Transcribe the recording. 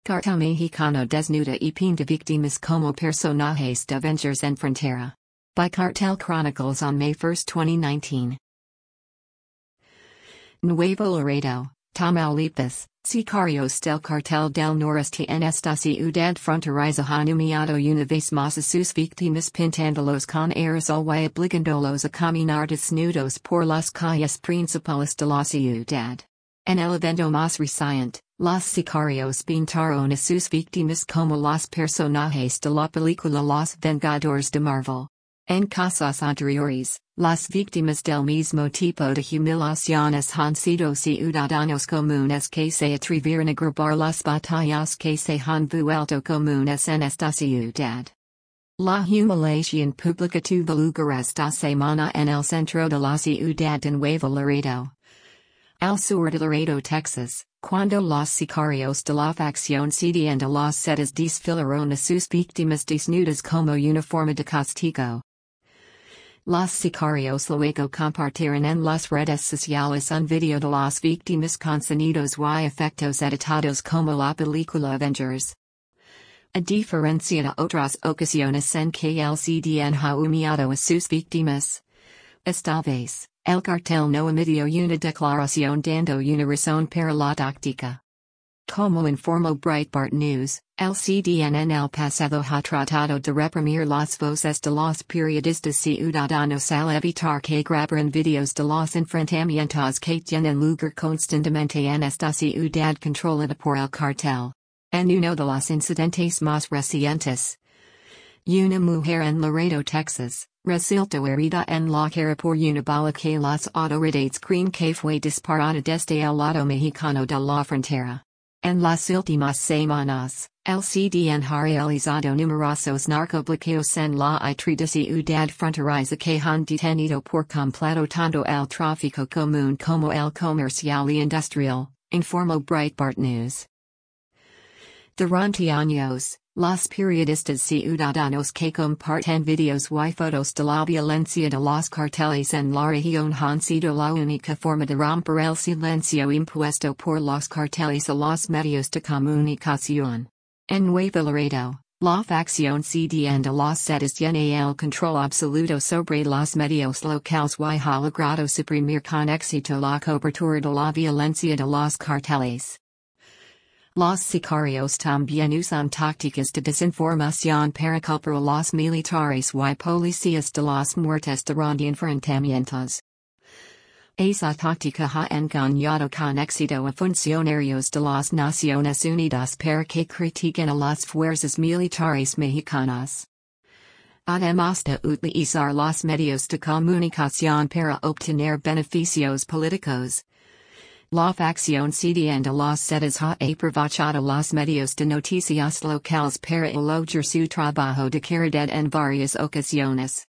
Cartel Mexicano desnuda y pinta víctimas como personajes de Avengers en Frontera. By Cartel Chronicles on May 1, 2019. Nuevo Laredo, Tamaulipas, sicarios del Cartel del Noreste en esta ciudad fronteriza han humillado una vez más a sus víctimas pintándolos con aerosol y obligándolos a caminar desnudos por las calles principales de la ciudad. En el evento más reciente, los sicarios pintaron a sus víctimas como los personajes de la película Los Vengadores de Marvel. En casos anteriores, las víctimas del mismo tipo de humillaciones han sido ciudadanos comunes que se atrevieron a grabar las batallas que se han vuelto comunes en esta ciudad. La humillación pública tuvo lugar esta semana en el centro de la ciudad de Nuevo Laredo, al sur de Laredo, Texas, cuando los sicarios de la facción sedienta las setas desfilaron a sus víctimas desnudas como una forma de castigo. Los sicarios luego compartieron en las redes sociales un video de las víctimas con sonidos y efectos editados como la película Avengers. A diferencia de otras ocasiones en que el CDN ha humillado a sus víctimas, esta vez, el cartel no emitió una declaración dando una razón para la táctica. Como informó Breitbart News, el CDN en el pasado ha tratado de reprimir las voces de los periodistas ciudadanos al evitar que grabaran videos de los enfrentamientos que tienen lugar constantemente en esta ciudad controlada por el cartel. En uno de los incidentes más recientes, una mujer en Laredo, Texas, resultó herida en la cara por una bala que las autoridades creen que fue disparada desde el lado mexicano de la frontera. En las últimas semanas, el CDN ha realizado numerosos narcobloqueos en la atrevida ciudad fronteriza que han detenido por completo tanto el tráfico común como el comercial y industrial, informó Breitbart News. Durante años, los periodistas ciudadanos que comparten videos y fotos de la violencia de los carteles en la región han sido la única forma de romper el silencio impuesto por los carteles a los medios de comunicación. En Nuevo Laredo, la facción CDN de las setas tiene el control absoluto sobre los medios locales y ha logrado suprimir con éxito la cobertura de la violencia de los carteles. Los sicarios también usan tácticas de desinformación para culpar a los militares y policías de las muertes durante enfrentamientos. Esa táctica ha engañado con éxito a funcionarios de las Naciones Unidas para que critiquen a las fuerzas militares mexicanas. Además de utilizar los medios de comunicación para obtener beneficios políticos, la facción CDN de las setas ha aprovechado los medios de noticias locales para elogiar su trabajo de caridad en varias ocasiones.